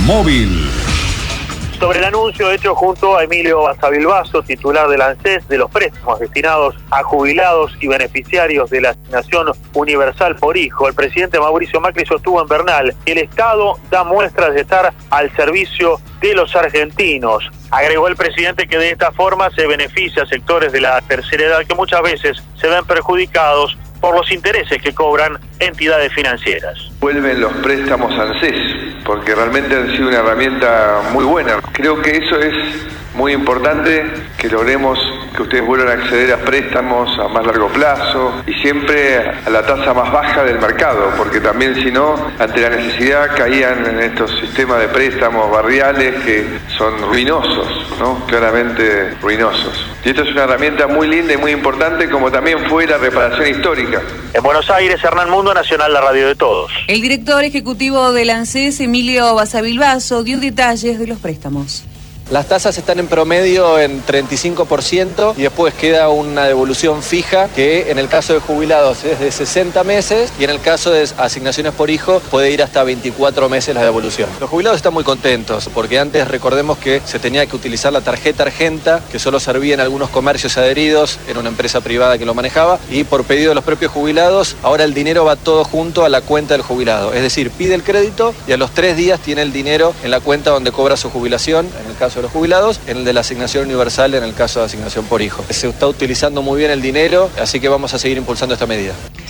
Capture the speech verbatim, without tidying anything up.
móvil. Sobre el anuncio hecho junto a Emilio Basavilbaso, titular del ANSES, de los préstamos destinados a jubilados y beneficiarios de la asignación universal por hijo, el presidente Mauricio Macri sostuvo en Bernal que el Estado da muestras de estar al servicio de los argentinos. Agregó el presidente que de esta forma se beneficia a sectores de la tercera edad que muchas veces se ven perjudicados por los intereses que cobran entidades financieras. Vuelven los préstamos ANSES, porque realmente han sido una herramienta muy buena. Creo que eso es muy importante, que logremos que ustedes vuelvan a acceder a préstamos a más largo plazo y siempre a la tasa más baja del mercado, porque también si no, ante la necesidad caían en estos sistemas de préstamos barriales que son ruinosos, ¿no? Claramente ruinosos. Y esto es una herramienta muy linda y muy importante, como también fue la reparación histórica. En Buenos Aires, Hernán Mundo, Nacional, la radio de todos. El director ejecutivo del ANSES, Emilio Basavilbaso, dio detalles de los préstamos. Las tasas están en promedio en treinta y cinco por ciento y después queda una devolución fija que en el caso de jubilados es de sesenta meses y en el caso de asignaciones por hijo puede ir hasta veinticuatro meses la devolución. Los jubilados están muy contentos porque antes recordemos que se tenía que utilizar la tarjeta Argenta, que solo servía en algunos comercios adheridos, en una empresa privada que lo manejaba, y por pedido de los propios jubilados ahora el dinero va todo junto a la cuenta del jubilado, es decir, pide el crédito y a los tres días tiene el dinero en la cuenta donde cobra su jubilación, en el caso de los jubilados, en el de la asignación universal en el caso de asignación por hijo. Se está utilizando muy bien el dinero, así que vamos a seguir impulsando esta medida.